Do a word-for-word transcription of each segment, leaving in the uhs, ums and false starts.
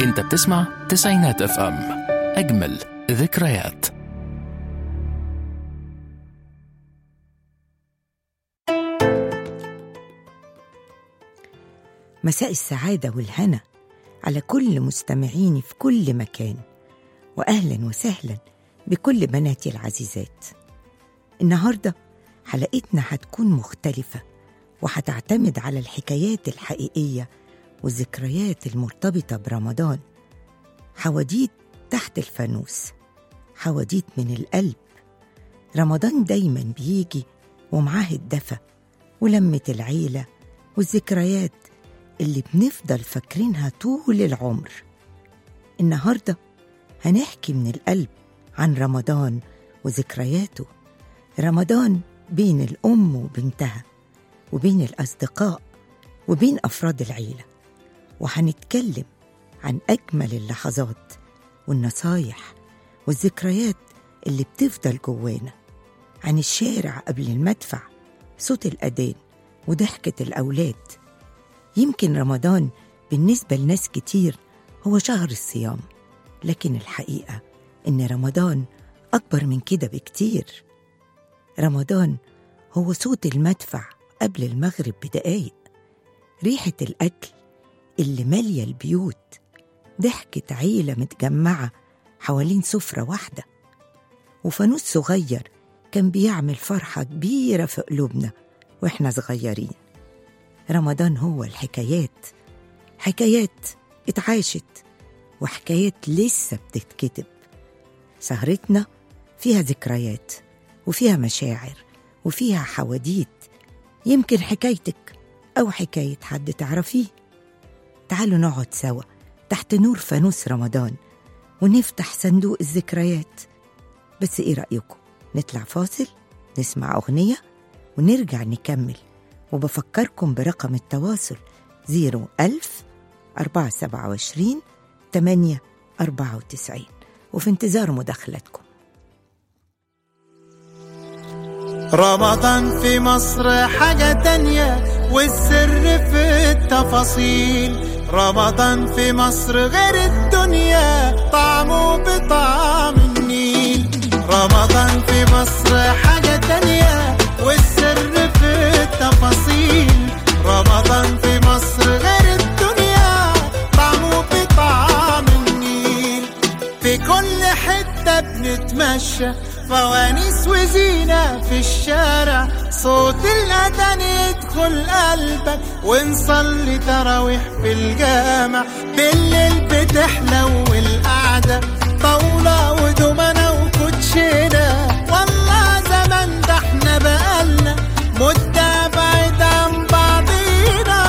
انت بتسمع تسعينات اف ام، اجمل ذكريات. مساء السعادة والهنا على كل مستمعيني في كل مكان، وأهلا وسهلا بكل بناتي العزيزات. النهاردة حلقتنا هتكون مختلفة وهتعتمد على الحكايات الحقيقية والذكريات المرتبطة برمضان. حواديت تحت الفانوس، حواديت من القلب. رمضان دايما بيجي ومعاه الدفى ولمة العيلة والذكريات اللي بنفضل فاكرينها طول العمر. النهاردة هنحكي من القلب عن رمضان وذكرياته. رمضان بين الأم وبنتها، وبين الأصدقاء، وبين أفراد العيلة. وهنتكلم عن أجمل اللحظات والنصايح والذكريات اللي بتفضل جوانا، عن الشارع قبل المدفع، صوت الأذان وضحكة الأولاد. يمكن رمضان بالنسبة لناس كتير هو شهر الصيام، لكن الحقيقة إن رمضان أكبر من كده بكتير. رمضان هو صوت المدفع قبل المغرب بدقايق، ريحة الأكل اللي مالية البيوت، ضحكة عيلة متجمعة حوالين سفرة واحدة، وفانوس صغير كان بيعمل فرحة كبيرة في قلوبنا وإحنا صغيرين. رمضان هو الحكايات، حكايات اتعاشت وحكايات لسه بتتكتب. سهرتنا فيها ذكريات وفيها مشاعر وفيها حواديت، يمكن حكايتك أو حكاية حد تعرفيه. تعالوا نقعد سوا تحت نور فانوس رمضان ونفتح صندوق الذكريات. بس إيه رأيكم نطلع فاصل، نسمع أغنية ونرجع نكمل؟ وبفكركم برقم التواصل زيرو ألف أربعة سبعة وعشرين تمانية أربعة وتسعين، وفي انتظار مداخلتكم. رمضان في مصر حاجة تانية والسر في التفاصيل. رمضان في مصر غير الدنيا، طعمه بطعم النيل. رمضان في مصر حاجة تانية والسر في التفاصيل. رمضان في مصر غير الدنيا، طعمه بطعم النيل. في كل حتة بنتمشى، فوانيس وزينة في الشارع، صوت الأذان يدخل قلبك، ونصلي تراويح في الجامع. بالليل بتحلو القعدة، طاولة ودومنة وكوتشينة. والله زمان ده احنا بقالنا مدة بعيد عن بعضينا.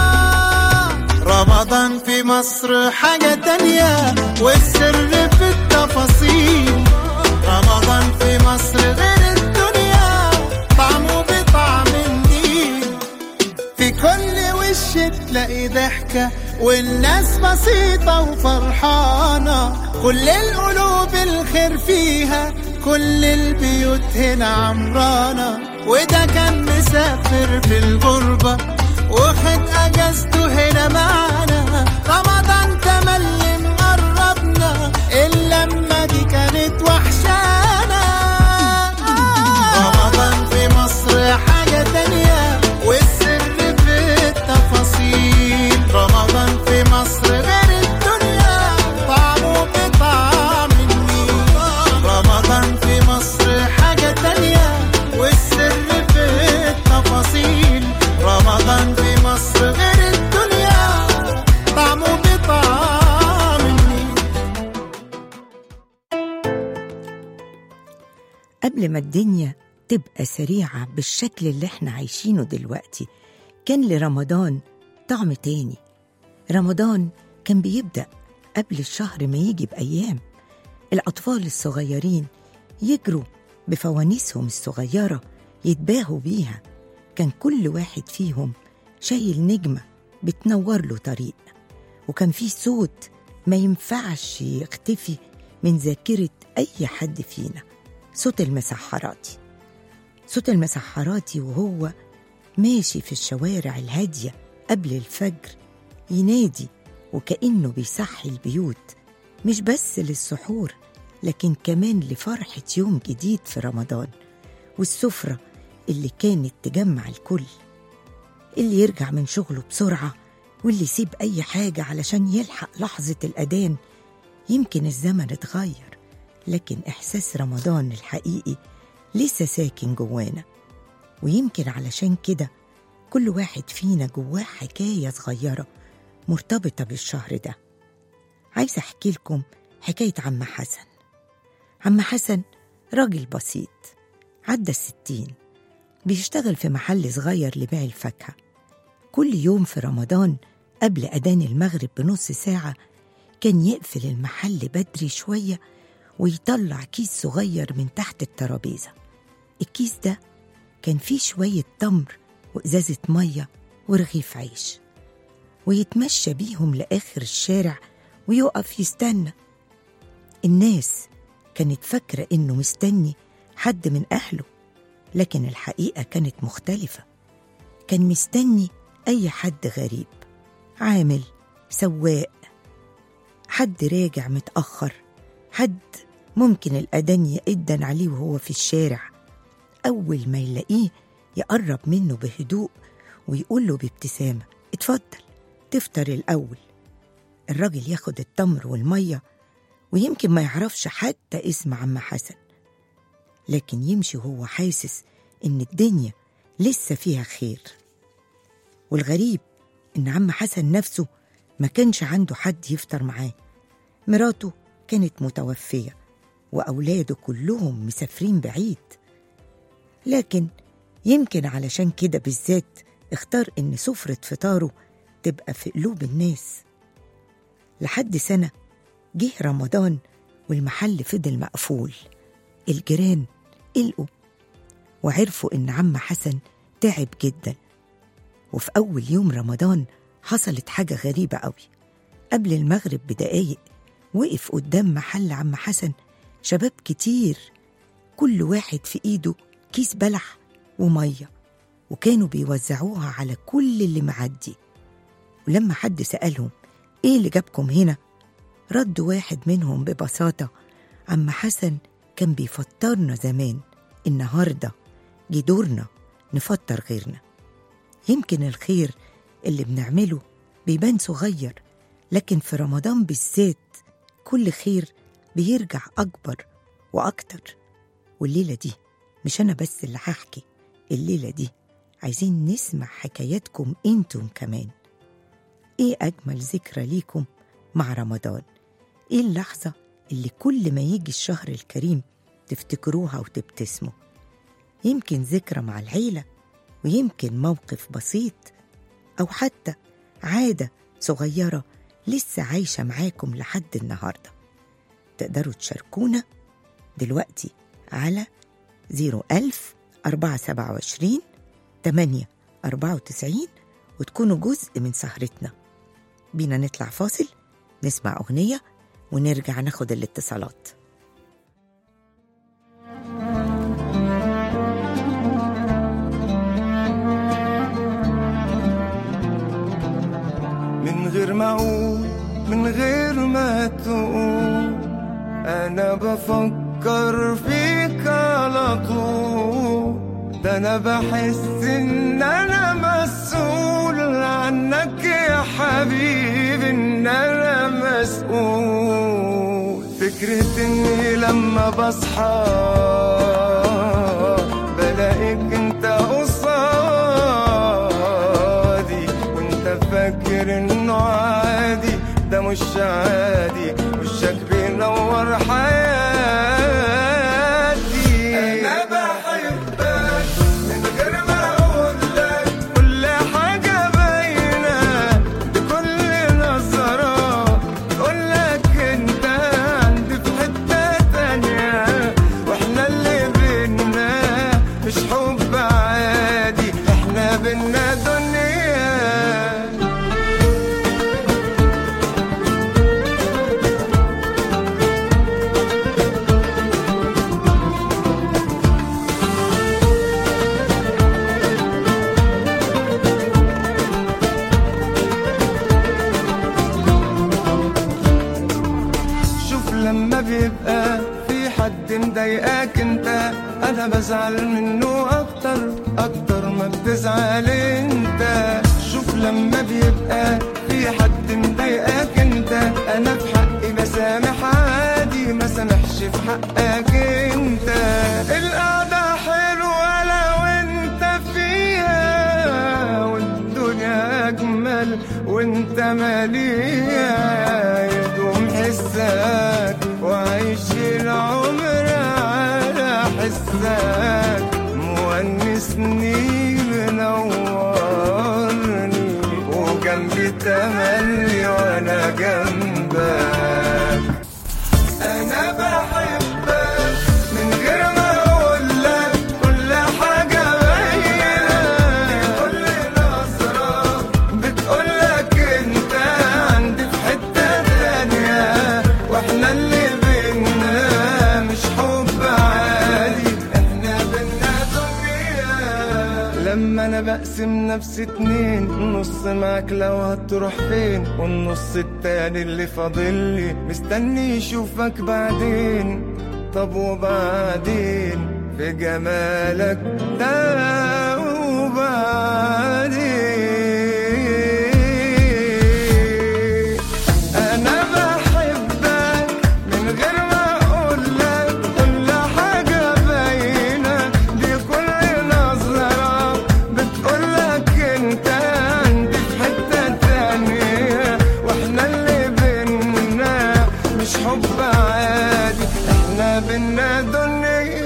رمضان في مصر حاجة تانية والسر في التفاصيل. رمضان في مصر غير الدنيا، طعمه بطعم النيل. في كل وش تلاقي ضحكة والناس بسيطة وفرحانة. كل القلوب الخير فيها، كل البيوت هنا عمرانة. وده كان مسافر في الغربة وخد أجازته هنا معانا. رمضان تملي مقربنا، اللمة دي كانت وحشانا. رمضان في مصر حاجة تانية والسر في التفاصيل. رمضان في مصر غير الدنيا، طعمه بطعم النيل. رمضان في مصر حاجة تانية والسر في التفاصيل. رمضان في مصر غير الدنيا، طعمه بطعم النيل. قبل ما الدنيا تبقى سريعة بالشكل اللي احنا عايشينه دلوقتي، كان لرمضان طعم تاني. رمضان كان بيبدأ قبل الشهر ما يجي بأيام. الأطفال الصغيرين يجروا بفوانيسهم الصغيرة يتباهوا بيها. كان كل واحد فيهم شايل نجمة بتنور له طريق، وكان فيه صوت ما ينفعش يختفي من ذاكرة أي حد فينا، صوت المسحراتي. صوت المسحراتي وهو ماشي في الشوارع الهادية قبل الفجر ينادي وكأنه بيصحي البيوت مش بس للسحور، لكن كمان لفرحة يوم جديد في رمضان، والسفرة اللي كانت تجمع الكل، اللي يرجع من شغله بسرعة واللي يسيب أي حاجة علشان يلحق لحظة الأذان. يمكن الزمن اتغير، لكن إحساس رمضان الحقيقي لسه ساكن جوانا. ويمكن علشان كده كل واحد فينا جواه حكاية صغيرة مرتبطة بالشهر ده. عايزة أحكي لكم حكاية عم حسن. عم حسن راجل بسيط، عدى الستين، بيشتغل في محل صغير لبيع الفاكهة. كل يوم في رمضان قبل أذان المغرب بنص ساعة كان يقفل المحل بدري شوية ويطلع كيس صغير من تحت الترابيزة. الكيس ده كان فيه شوية تمر وإزازة مية ورغيف عيش، ويتمشى بيهم لآخر الشارع ويقف يستنى. الناس كانت فاكرة إنه مستني حد من أهله، لكن الحقيقة كانت مختلفة. كان مستني أي حد غريب، عامل، سواق، حد راجع متأخر، حد ممكن الأذان يأذن عليه وهو في الشارع. أول ما يلاقيه يقرب منه بهدوء ويقول له بابتسامة: اتفضل تفطر الأول. الراجل ياخد التمر والمية ويمكن ما يعرفش حتى اسم عم حسن، لكن يمشي وهو حاسس إن الدنيا لسه فيها خير. والغريب إن عم حسن نفسه ما كانش عنده حد يفطر معاه. مراته كانت متوفية وأولاده كلهم مسافرين بعيد، لكن يمكن علشان كده بالذات اختار إن سفرة فطاره تبقى في قلوب الناس. لحد سنة جه رمضان والمحل فضل مقفول. الجيران قلقوا وعرفوا إن عم حسن تعب جدا. وفي أول يوم رمضان حصلت حاجة غريبة قوي. قبل المغرب بدقايق وقف قدام محل عم حسن شباب كتير، كل واحد في إيده كيس بلح ومية، وكانوا بيوزعوها على كل اللي معدي. ولما حد سألهم: إيه اللي جابكم هنا؟ رد واحد منهم ببساطة: عم حسن كان بيفطرنا زمان، النهاردة جه دورنا نفطر غيرنا. يمكن الخير اللي بنعمله بيبان صغير، لكن في رمضان بالذات كل خير بيرجع أكبر وأكتر. والليلة دي مش أنا بس اللي هحكي، الليلة دي عايزين نسمع حكاياتكم انتم كمان. ايه أجمل ذكرى ليكم مع رمضان؟ ايه اللحظة اللي كل ما يجي الشهر الكريم تفتكروها وتبتسموا؟ يمكن ذكرى مع العيلة، ويمكن موقف بسيط، أو حتى عادة صغيرة لسه عايشة معاكم لحد النهاردة. تقدروا تشاركونا دلوقتي على زيرو ألف أربعة سبعة وعشرين تمانية أربعة وتسعين وتكونوا جزء من سهرتنا. بينا نطلع فاصل، نسمع أغنية ونرجع ناخد الاتصالات. من غير ما أقول، من غير ما تقول، أنا بفكر فيك على طول. ده أنا بحس إن أنا مسؤول عنك يا حبيبي، إن أنا مسؤول. فكرة إني لما بصحى بلاقيك أنت قصادي، وأنت فاكر إنه عادي، ده مش عادي، وشك بينور حياتي. أنا بحبك من غير ما أقول لك، كل حاجة باينة بكل نظرة. أقول لك أنت عندي في حتة تانية، وإحنا اللي بينا مش حب عادي، إحنا بينا دنيا. مضايقاك انت انا بزعل منه اكتر اكتر ما بتزعل انت. شوف لما بيبقى في حد مضايقاك انت انا في حقي بسامح عادي ما سامحش في حقك انت. القعدة حلوة لو انت فيها والدنيا اجمل وانت ماليها. يدوم حسك وعيش العمر على حسك مونسني منورني وجنبي تملي وانا جنبك. انا بحبك من غير ما اقولك كل حاجة باينة كل نظرة بتقولك انت عندي في حتة تانية واحنا اللي بينا مش حب عادي احنا بينا دنيا. لما انا بقسم نفسي اتنين نص معاك لو هتروح فين والنص التاني اللي فاضلي مستني يشوفك بعدين. طب وبعدين في جمالك ده وبعدين انا بحبك من غير ما اقولك كل حاجة باينة دي كل نظرة بتقولك انت عندي في حتة تانية واحنا اللي بينا مش حب عادي احنا بينا دنيا.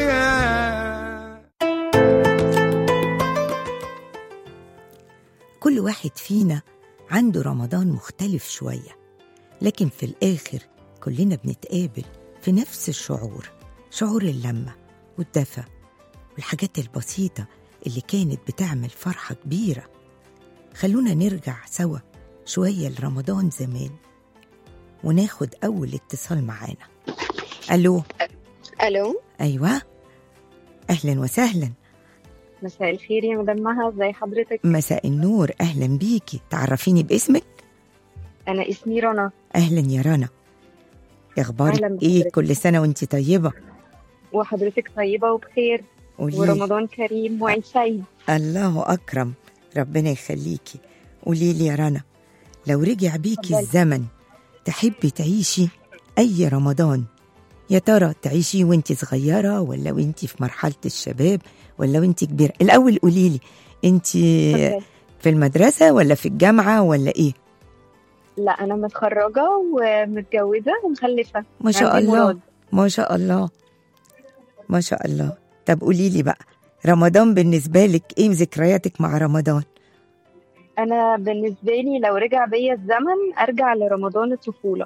كل واحد فينا عنده رمضان مختلف شوية، لكن في الآخر كلنا بنتقابل في نفس الشعور، شعور اللمة والدفى والحاجات البسيطة اللي كانت بتعمل فرحة كبيرة. خلونا نرجع سوا شوية لرمضان زمان وناخد أول اتصال معانا. ألو. الو، أيوة، أهلا وسهلا. مساء الخير يا مدام مها، ازي حضرتك؟ مساء النور، أهلا بيكي. تعرفيني باسمك؟ انا اسمي رنا. أهلا يا رنا، أخبارك أهلاً إيه؟ بحضرتك. كل سنة وانتي طيبة. وحضرتك طيبه وبخير قولي. ورمضان كريم وعيد سعيد. الله أكرم، ربنا يخليكي. قولي لي يا رنا، لو رجع بيكي اتفضلي. الزمن تحبي تعيشي أي رمضان؟ يا ترى تعيشي وانتي صغيرة ولا وانتي في مرحلة الشباب ولا وانتي كبيرة؟ الأول قولي لي، انتي اتفضلي. في المدرسة ولا في الجامعة ولا إيه؟ لا، انا متخرجه ومتجوزه ومخلفه. ما شاء عندي الله، مراد. ما شاء الله، ما شاء الله. طب قولي لي بقى، رمضان بالنسبة لك إيه ذكرياتك مع رمضان؟ انا بالنسبه لي لو رجع بيا الزمن ارجع لرمضان الطفوله.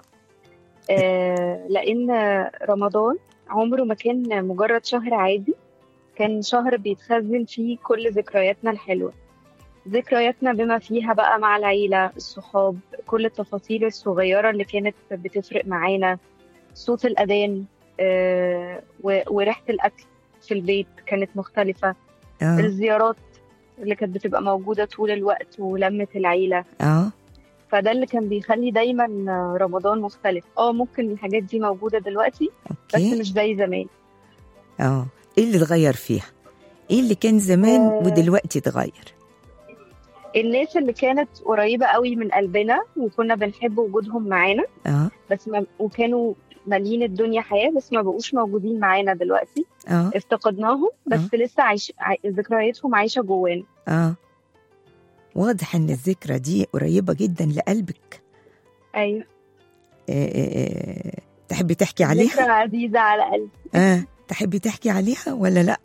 آه لان رمضان عمره ما كان مجرد شهر عادي، كان شهر بيتخزن فيه كل ذكرياتنا الحلوه، ذكرياتنا بما فيها بقى مع العيله، الصحاب، كل التفاصيل الصغيره اللي كانت بتفرق معانا، صوت الاذان، آه و- وريحه الاكل في البيت كانت مختلفه، آه. الزيارات اللي كانت بتبقى موجودة طول الوقت ولمة العيلة. آه. فده اللي كان بيخلي دايما رمضان مختلف. اه ممكن الحاجات دي موجودة دلوقتي بس أوكي. مش زي زمان. آه. إيه اللي اتغير فيها؟ إيه اللي كان زمان آه. ودلوقتي اتغير؟ الناس اللي كانت قريبة قوي من قلبنا وكنا بنحب وجودهم معانا، آه. بس ما وكانوا مالين الدنيا حياة، بس ما بقوش موجودين معانا دلوقتي. آه. افتقدناهم بس آه. لسه عايش عاي... ذكرياتهم عايشة جوانا. آه. واضح إن الذكرى دي قريبة جدا لقلبك. ايوه، آه. آه. تحبي تحكي عليها؟ ذكرى عزيزة على قلبي. آه. تحبي تحكي عليها ولا لأ؟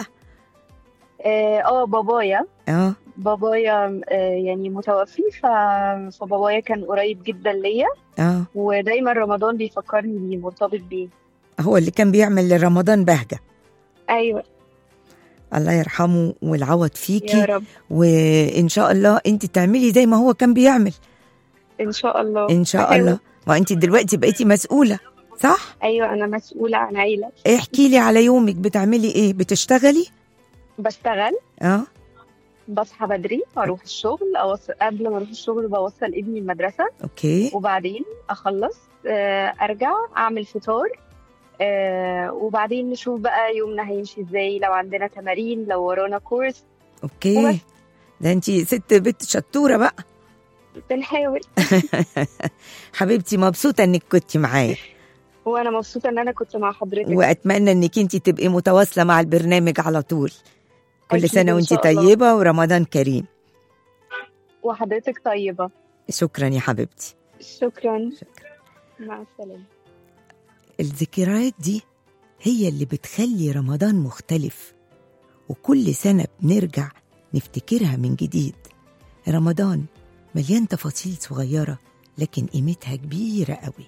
اه آه، بابايا آه. بابايا آه، يعني متوفي، ف... فبابايا كان قريب جدا ليا، آه. ودايما رمضان بيفكرني بيه، مرتبط بيه. هو اللي كان بيعمل لرمضان بهجة. ايوه، الله يرحمه والعوض يا فيكي، رب وإن شاء الله أنت تعملي زي ما هو كان بيعمل ان شاء الله. إن شاء أحاول. الله. ما أنت دلوقتي بقيتي مسؤولة، صح؟ ايوه، انا مسؤولة عن عيلة. احكي لي على يومك، بتعملي إيه؟ بتشتغلي؟ بشتغل، آه. بصحى بدري اروح الشغل، أوصل قبل ما اروح الشغل بوصل ابني المدرسة، أوكي. وبعدين اخلص آه، ارجع اعمل فطار، آه وبعدين نشوف بقى يومنا هيمشي ازاي، لو عندنا تمارين، لو ورانا كورس. اوكي وبس. ده انتي ست بنت شطورة بقى. بنحاول. حبيبتي مبسوطة انك كنتي معايا، وانا مبسوطه ان انا كنت مع حضرتك، واتمنى انك انتي تبقي متواصلة مع البرنامج على طول. كل أكيد سنة إن وانتي شاء الله. طيبة ورمضان كريم. وحضرتك طيبه. شكرا يا حبيبتي. شكرا. شكرا. مع السلامه. الذكريات دي هي اللي بتخلي رمضان مختلف، وكل سنة بنرجع نفتكرها من جديد. رمضان مليان تفاصيل صغيرة لكن قيمتها كبيرة قوي.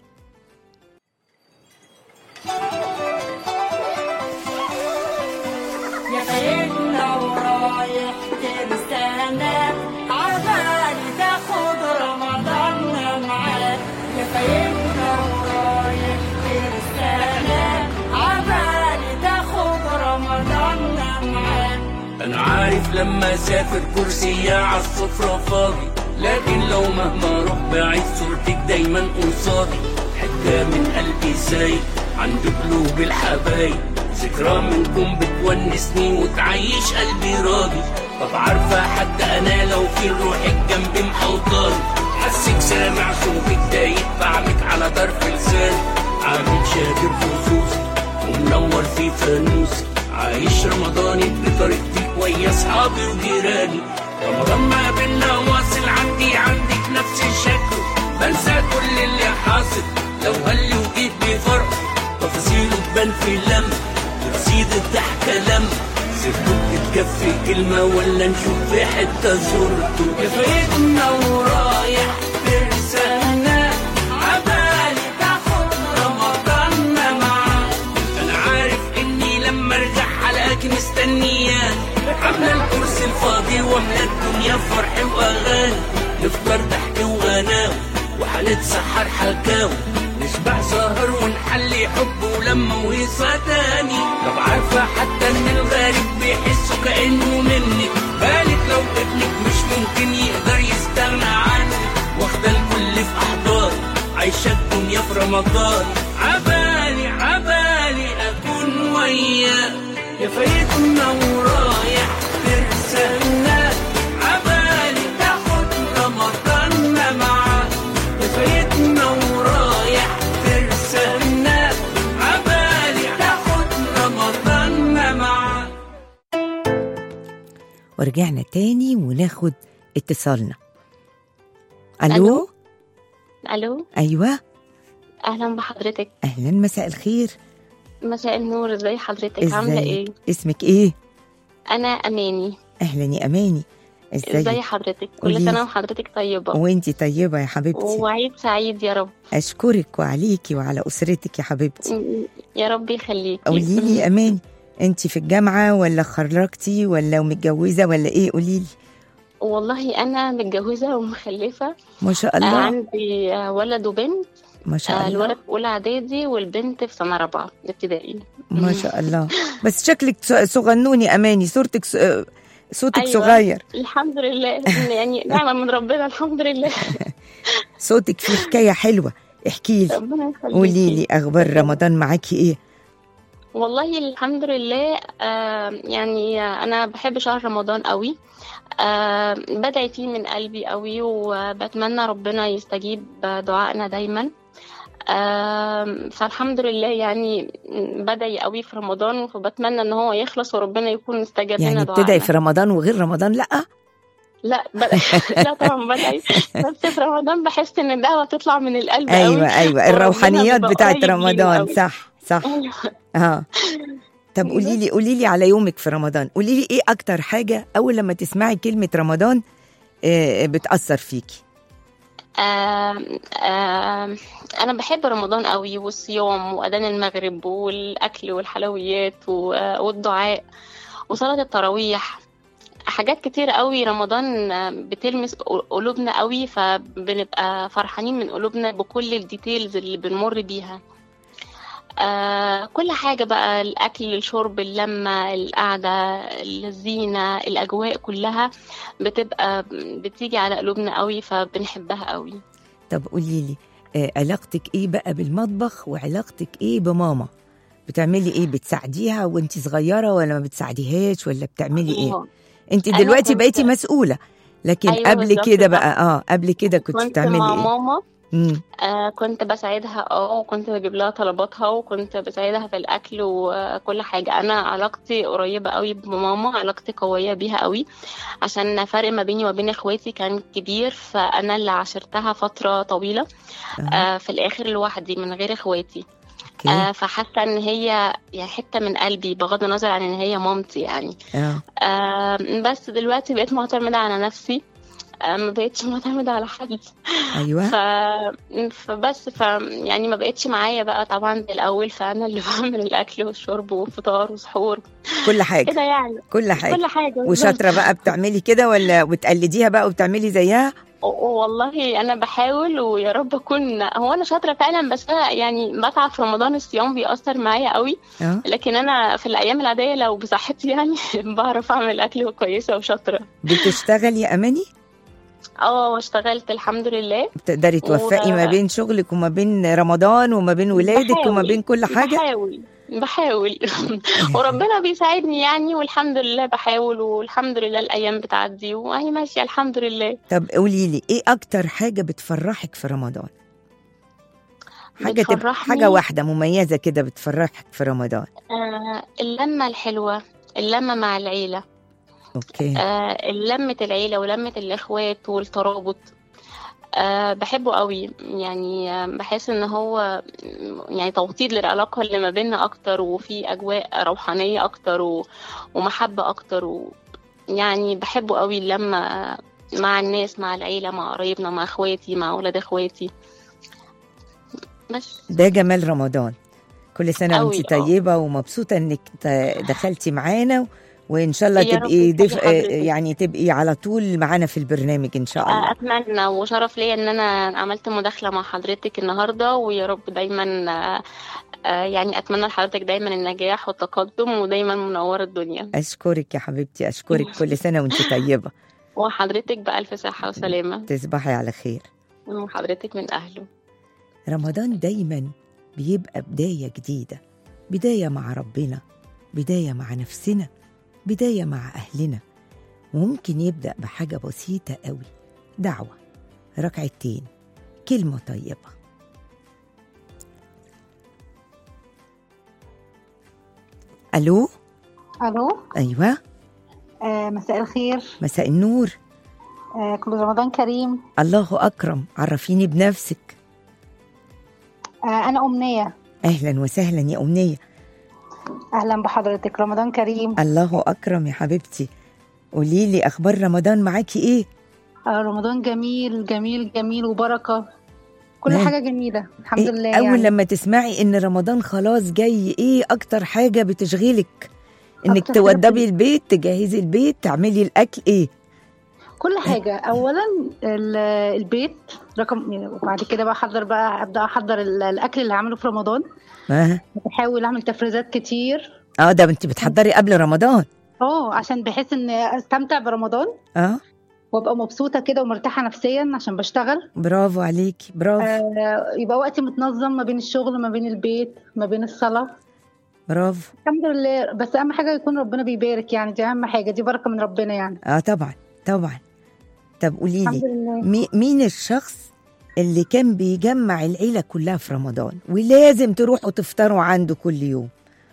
يا سيدنا ورايح ترسانا عبالي تاخد رمضان معاك، يا سيدنا ورايح ترسانا عبالي تاخد رمضان معاك. أنا عارف لما أسافر كرسي على السفرة فاضي، لكن لو مهما أروح بعيد صورتك دايما قصادي. حتة من قلبي سايب عند قلوب الحبايب، ذكرى منكم بتونسني وتعيش قلبي راضي. طب عارفة حتى أنا لو في روحك جنبي محوطاني، حسك سامع صوتك دايب بعمك على طرف لساني. عامل شاكر خصوصي ومنور في فانوسي، عايش رمضاني بطريقتي ويا أصحابي وجيراني. رمضان ما بينا واصل عندي عندك نفس الشكل، بنسى كل اللي حاصل لو هلي وجيت بفرق. تفاصيله تبان في لم رصيد الضحكة لم سيرته بتتكفي كلمة ولا نشوف في حتة زرته. يا فايتنا ورايح ترسانا عبالي تاخد رمضان معاك. أنا عارف إني لما أرجع حلقاك مستنياك، عاملة الكرسي الفاضي واملى الدنيا فرح وأغاني. نفطر ضحك وغناوي وحنتسحر حكاوي، نشبع سهر ونحلي حب ولما وهيصة تاني. طب عارفة حتى ان الغريب بيحسوا كأنه منك، بالك لو ابنك مش ممكن يقدر يستغنى عنك. واخدة الكل في أحضان عايشة الدنيا في رمضان، عبالي عبالي أكون وياك. يا فايتنا ورايح ترسلنا عبالي تاخد رمضان معاك، يا فايتنا ورايح ترسلنا عبالي تاخد رمضان معاك. ورجعنا تاني وناخد اتصالنا. ألو. ألو. الو، أيوة اهلا بحضرتك. أهلا، مساء الخير. مساء النور، ازي حضرتك؟ عامله إزاي؟ ايه؟ اسمك إيه؟ انا اماني. أهلا يا أماني. ازي إزاي؟ حضرتك؟ قولي. كل سنه وحضرتك طيبه وإنتي طيبة يا حبيبتي. وعيد سعيد يا رب. أشكرك وعليكي وعلى أسرتك يا حبيبتي. يا رب يخليكي. قولي لي يا أماني، أنتي في الجامعة ولا خرجتي ولا متجوزة ولا إيه؟ قولي لي. والله انا متجوزه ومخلفه. ما شاء آه، الله. عندي آه، ولد وبنت. ما شاء آه، الله. الولد في اولى اعدادي والبنت في سنه رابعه ابتدائي. ما شاء الله. بس شكلك صغنوني أماني، صورتك س... صوتك أيوة. صغير. الحمد لله، يعني نعمه من ربنا، الحمد لله. صوتك فيه حكاية حلوة، احكي لي. ربنا يخليكي. قولي لي أخبار رمضان معاكي إيه؟ والله الحمد لله. آه يعني أنا بحب شهر رمضان قوي. آه بدعي فيه من قلبي قوي، وبتمنى ربنا يستجيب دعائنا دايما. آه فالحمد لله يعني بدعي قوي في رمضان، فبتمنى ان هو يخلص وربنا يكون استجاب لنا يعني دعائنا. ابتدأي في رمضان وغير رمضان لأ؟ لا بدعي. لا طبعا بدعي، بس في رمضان بحس ان الدعوة تطلع من القلب قوي. أيوة أيوة، وربنا الروحانيات بيبقى بتاعت قريب لينا رمضان. قوي. صح صح. أيوة. اه طب قولي لي قولي لي على يومك في رمضان. قولي لي ايه اكتر حاجه اول لما تسمعي كلمه رمضان آه بتاثر فيكي؟ آه آه أنا بحب رمضان قوي، والصيام وأذان المغرب والأكل والحلويات والدعاء وصلاة التراويح. حاجات كتير قوي رمضان بتلمس قلوبنا قوي، فبنبقى فرحانين من قلوبنا بكل الديتيلز اللي بنمر بيها. آه كل حاجة بقى، الأكل، الشرب، اللمة، القعدة، الزينة، الأجواء كلها بتبقى بتيجي على قلوبنا قوي، فبنحبها قوي. طب قولي لي آه علاقتك ايه بقى بالمطبخ وعلاقتك ايه بماما؟ بتعملي ايه؟ بتساعديها وانت صغيره ولا ما بتساعديهاش ولا بتعملي ايه؟ أيوة. انت أنا دلوقتي كنت بقيتي مسؤوله، لكن أيوة قبل بالظبط كده صح. بقى اه قبل كده كنت كنت بتعملي مع ايه؟ ماما. امم آه كنت بساعدها اه وكنت بجيب لها طلباتها وكنت بساعدها في الاكل وكل حاجه. انا علاقتي قريبه قوي بماما، علاقتي قويه بيها قوي، عشان فرق ما بيني وبين اخواتي كان كبير، فانا اللي عاشرتها فتره طويله اه آه في الاخر لوحدي من غير اخواتي. اوكي آه فحاسه ان هي يعني حته من قلبي بغض النظر عن ان هي مامتي يعني. اه آه بس دلوقتي بقيت معتمده على نفسي، آه ما بقيتش معتمده على حد. ايوه ف... فبس ف يعني ما بقتش معايا بقى طبعا زي الاول، فانا اللي بعمل الاكل والشرب والفطار وسحور كل حاجه كده يعني. كل حاجه. كل حاجه بالظبط. وشاطره بقى بتعملي كده ولا بتقلديها بقى وبتعملي زيها؟ والله انا بحاول ويا رب اكون هو انا شاطره فعلا، بس انا يعني بتعب في رمضان، الصيام بيأثر معايا قوي، اه لكن انا في الايام العاديه لو بصحتي يعني بعرف اعمل اكل كويسه وشاطره. بتشتغلي يا اماني؟ اه اشتغلت الحمد لله. بتقدري توفقي ما بين شغلك وما بين رمضان وما بين ولادك وما بين كل حاجه؟ بحاول بحاول وربنا بيساعدني يعني، والحمد لله بحاول، والحمد لله الايام بتعدي وهي ماشيه الحمد لله. طب قولي لي ايه اكتر حاجه بتفرحك في رمضان؟ حاجه تبقى بتفرحني حاجه واحده مميزه كده بتفرحك في رمضان. آه اللمه الحلوه، اللمه مع العيله. اوكي آه لمه العيله ولمه الاخوات والترابط. أه بحبه قوي يعني. آه، بحس ان هو يعني توطيد للعلاقة اللي ما بيننا اكتر، وفي اجواء روحانية اكتر و... ومحبة اكتر و... يعني بحبه قوي لما مع الناس، مع العيلة، مع قرايبنا، مع اخواتي، مع اولاد اخواتي. بس ده جمال رمضان. كل سنه قوي وانت اه طيبه ومبسوطه انك ت- دخلتي معانا، وان شاء الله يا رب تبقي يخلي دف... حضرتك. يعني تبقي على طول معانا في البرنامج ان شاء الله. آه، اتمنى وشرف ليا ان انا عملت مداخلة مع حضرتك النهاردة، ويا رب دايما آه، آه، يعني اتمنى لحضرتك دايما النجاح والتقدم، ودايما منورة الدنيا. اشكرك يا حبيبتي، اشكرك. كل سنه وانت طيبه. وحضرتك بألف صحة وسلامة، تصبحي على خير. وحضرتك من أهله. رمضان دايما بيبقى بداية جديدة، بداية مع ربنا، بداية مع نفسنا، بداية مع أهلنا. وممكن يبدأ بحاجة بسيطة قوي، دعوة، ركعتين، كلمة طيبة. ألو. الو. أيوة. آه مساء الخير. مساء النور. آه كل رمضان كريم. الله أكرم. عرفيني بنفسك. آه انا امنيه. أهلا وسهلا يا أمنية. اهلا بحضرتك، رمضان كريم. الله أكرم يا حبيبتي. قولي لي أخبار رمضان معاكي إيه؟ آه رمضان جميل جميل جميل وبركه، كل مم. حاجه جميله الحمد إيه لله. أول يعني لما تسمعي إن رمضان خلاص جاي، إيه أكتر حاجة بتشغلك؟ إنك أكتر حاجة توضبي البيت، تجهزي البيت، تعملي الأكل، إيه؟ كل حاجه. اولا ال- البيت رقم، يعني وبعد كده بقى احضر بقى ابدا احضر ال- الاكل اللي هعمله في رمضان. آه, بحاول اعمل تفريزات كتير. آه ده أنت بتحضري قبل رمضان؟ اه عشان بحس ان استمتع برمضان آه وابقى مبسوطه كده ومرتاحه نفسيا عشان بشتغل. برافو عليكي، برافو. آه يبقى وقتي متنظم ما بين الشغل ما بين البيت ما بين الصلاه. برافو. الحمد لله. بس اهم حاجه يكون ربنا بيبارك، يعني دي اهم حاجه، دي بركه من ربنا يعني. آه طبعا طبعا. طب قولي الحمد لي لله. مي مين الشخص اللي كان بيجمع العيلة كلها في رمضان ولازم تروحوا تفطروا عنده كل يوم؟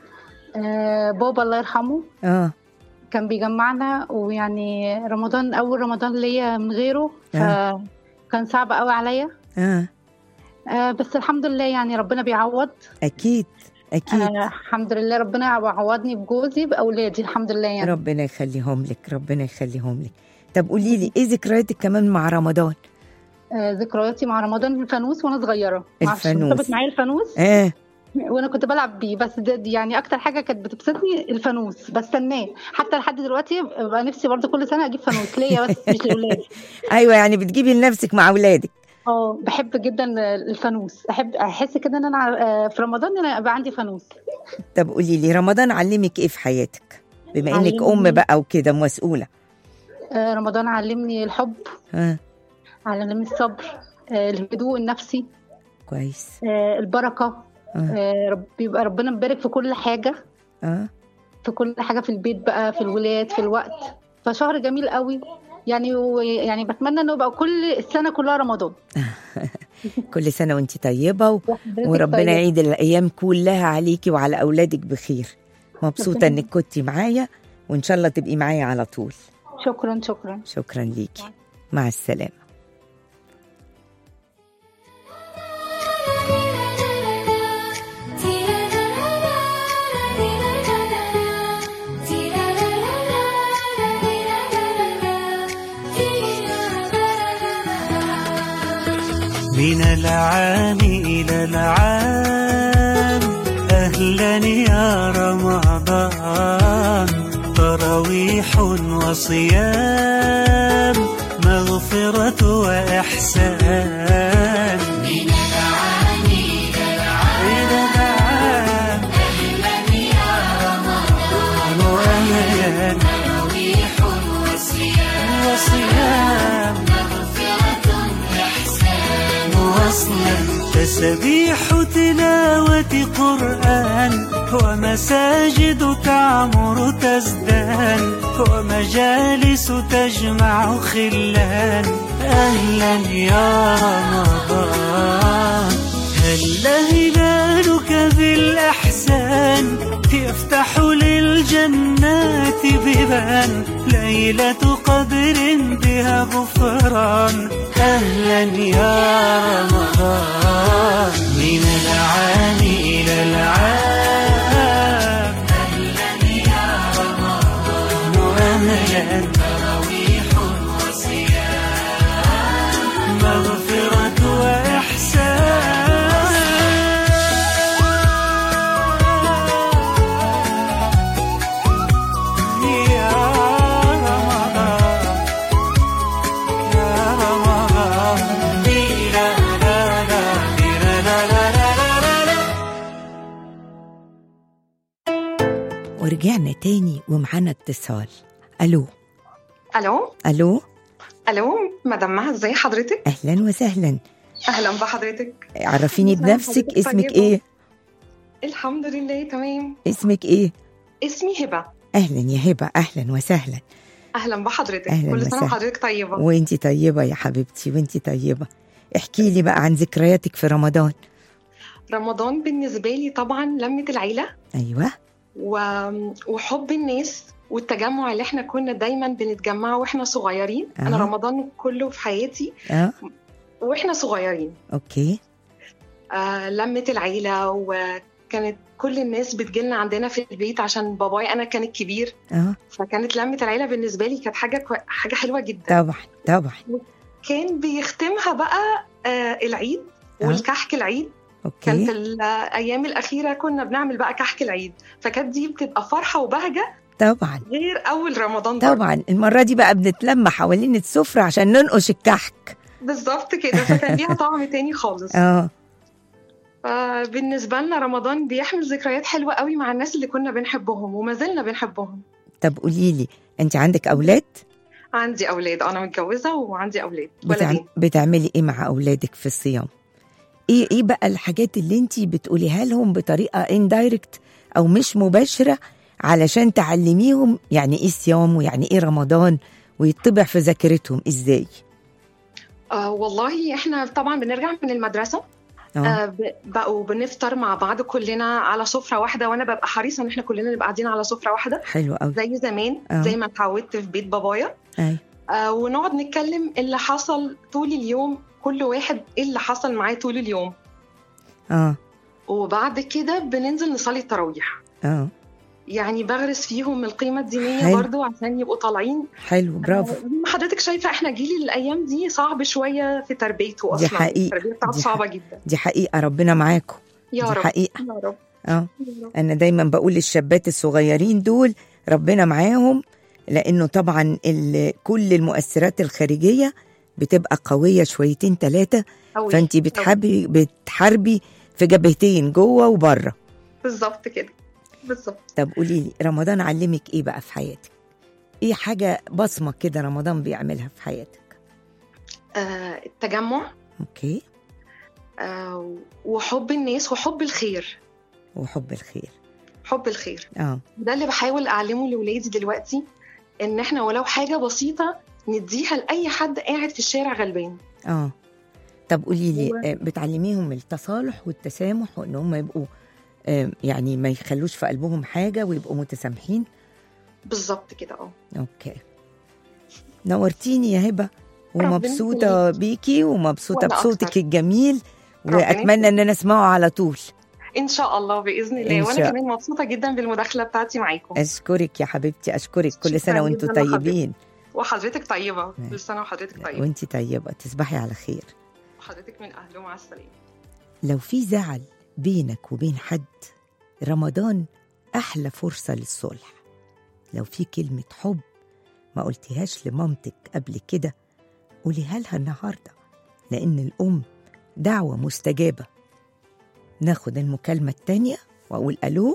آه بابا الله يرحمه آه كان بيجمعنا، ويعني رمضان اول رمضان ليا من غيره آه. فكان صعب قوي عليا. آه آه بس الحمد لله يعني ربنا بيعوض. أكيد أكيد. آه الحمد لله ربنا عوضني بجوزي باولادي الحمد لله يعني. ربنا يخليهم لك، ربنا يخليهم لك. طب قولي لي ايه ذكرياتك كمان مع رمضان؟ آه ذكرياتي مع رمضان الفانوس وانا صغيره. معرفش، الفانوس. مرتبط معايا الفانوس. اه وانا كنت بلعب بيه، بس ده دي يعني اكتر حاجه كانت بتبسطني الفانوس، بستناه حتى لحد دلوقتي. ببقى نفسي برضه كل سنه اجيب فانوس ليا بس مش لاولادي. ايوه يعني بتجيبي لنفسك مع اولادك. اه بحب جدا الفانوس، احب احس كده ان انا آه، في رمضان انا ابقى عندي فانوس. طب قولي لي رمضان علمك ايه في حياتك بما انك علمني- ام بقى وكده مسؤوله؟ آه، رمضان علمني الحب، ها علمني الصبر، آه، الهدوء النفسي، كويس. آه، البركه. آه، رب بيبقى ربنا مبارك في كل حاجة، اه في كل حاجة في البيت بقى، في الولاد، في الوقت. فشهر جميل قوي يعني، ويعني بتمنى انه يبقى كل السنة كلها رمضان. كل سنة وانت طيبة و... وربنا طيب. يعيد الأيام كلها عليكي وعلى أولادك بخير. مبسوطة ربنا إنك كنتي معايا، وإن شاء الله تبقي معايا على طول. شكرا شكرا. شكرا ليكي، مع السلامة. من العام إلى العام أهلا يا رمضان، تراويح وصيام مغفرة وإحسان. من العام إلى العام أهلا يا رمضان، وأهلا تراويح وصيام مغفرة وإحسان، وصلا تسبيح تلاوة قرآن، ومساجد تعمر تزدان، ومجالس تجمع خلان. أهلا يا رمضان، هل هلالك بالأحسان يفتح للجنات بيبان، ليلة قدر بها غفران. أهلا يا رمضان، من العام إلى العام أهلا يا رمضان، وأهلا تراويح وصيام مغفرة وإحسان. ورجعنا تاني ومعانا اتصال. الو الو الو الو مدام مها، ازي حضرتك؟ اهلا وسهلا. اهلا بحضرتك. عرفيني بنفسك، اسمك طيبة. ايه؟ الحمد لله تمام. اسمك ايه؟ اسمي هبه. اهلا يا هبه، اهلا وسهلا. اهلا بحضرتك. أهلاً كل سنه وسهلاً. وحضرتك طيبه. وانتي طيبه يا حبيبتي، وانتي طيبه. احكي لي بقى عن ذكرياتك في رمضان. رمضان بالنسبه لي طبعا لمه العيله ايوه و... وحب الناس والتجمع اللي احنا كنا دايما بنتجمع واحنا صغيرين. أه. انا رمضان كله في حياتي اه واحنا صغيرين. اوكي. آه لمه العيله، وكانت كل الناس بتجيلنا عندنا في البيت عشان باباي انا كان الكبير. اه فكانت لمه العيله بالنسبه لي كانت حاجه كو... حاجه حلوه جدا. طبعا طبعا. كان بيختمها بقى آه العيد أه. والكحك العيد. كان في اوكي الايام الاخيره كنا بنعمل بقى كحك العيد، فكانت دي بتبقى فرحه وبهجه طبعا غير اول رمضان برضه. طبعا. المره دي بقى بنتلم حوالين السفره عشان ننقش الكحك. بالظبط كده، فكان ليها طعم تاني خالص. اه فبالنسبه لنا رمضان بيحمل ذكريات حلوه قوي مع الناس اللي كنا بنحبهم وما زلنا بنحبهم. طب قولي لي، انت عندك اولاد؟ عندي اولاد، انا متجوزه وعندي اولاد بتعم... ولدين. بتعملي ايه مع اولادك في الصيام؟ ايه ايه بقى الحاجات اللي انت بتقوليها لهم بطريقه اندايركت او مش مباشره علشان تعلميهم يعني ايه صيام ويعني ايه رمضان ويطبع في ذاكرتهم ازاي؟ آه والله احنا طبعا بنرجع من المدرسه آه ب- بقوا بنفطر مع بعض كلنا على سفره واحده، وانا ببقى حريصه ان احنا كلنا نبقى قاعدين على سفره واحده حلو قوي. زي زمان. أه. زي ما اتعودت في بيت بابايا. اي آه ونقعد نتكلم اللي حصل طول اليوم، كل واحد ايه اللي حصل معاه طول اليوم. اه وبعد كده بننزل نصلي التراويح. اه يعني بغرس فيهم القيمه الدينيه حلو. برضو عشان يبقوا طالعين. حلو برافو. زي ما حضرتك شايفه احنا جيل الايام دي صعب شويه في تربيته دي اصلا. حقيقة. التربيه بتاعته دي صعبه حق- جدا. دي حقيقه، ربنا معاكم. يا دي رب حقيقه. يا رب اه يا رب. انا دايما بقول للشابات الصغيرين دول ربنا معاهم، لانه طبعا ال- كل المؤثرات الخارجيه بتبقى قويه شويتين ثلاثه، أوي. فانت أوي. بتحبي بتحاربي في جبهتين جوه وبره. بالظبط كده بالظبط. طب قولي لي، رمضان علمك ايه بقى في حياتك؟ ايه حاجه بصمه كده رمضان بيعملها في حياتك؟ آه التجمع. اوكي. آه، وحب الناس وحب الخير. وحب الخير. حب الخير اه ده اللي بحاول اعلمه لاولادي دلوقتي، ان احنا ولو حاجه بسيطه نديها لاي حد قاعد في الشارع غلبان. اه طب قولي لي، هو- آه، بتعلميهم التصالح والتسامح، وان هم يبقوا آه، يعني ما يخلوش في قلبهم حاجه ويبقوا متسامحين؟ بالظبط كده. اه اوكي، نورتيني يا هبه، ربنا ومبسوطه يخليكي. بيكي ومبسوطه وأنا بصوتك أكتر. الجميل، ربنا واتمنى ان انا اسمعه على طول. ان شاء الله باذن إن الله. وانا شاء- كمان مبسوطه جدا بالمداخله بتاعتي معاكم. اشكرك يا حبيبتي، اشكرك. كل شكراً سنه وانتم جداً لحضرتك. طيبين. وحضرتك طيبه، كل سنه وحضرتك طيبه. وانتي طيبه، تصبحي على خير. وحضرتك من اهله، مع السلامه. لو في زعل بينك وبين حد، رمضان أحلى فرصة للصلح. لو في كلمة حب ما قلتيهاش لمامتك قبل كده، قوليها لها النهاردة، لأن الأم دعوة مستجابة. ناخد المكالمة التانية وأقول ألو.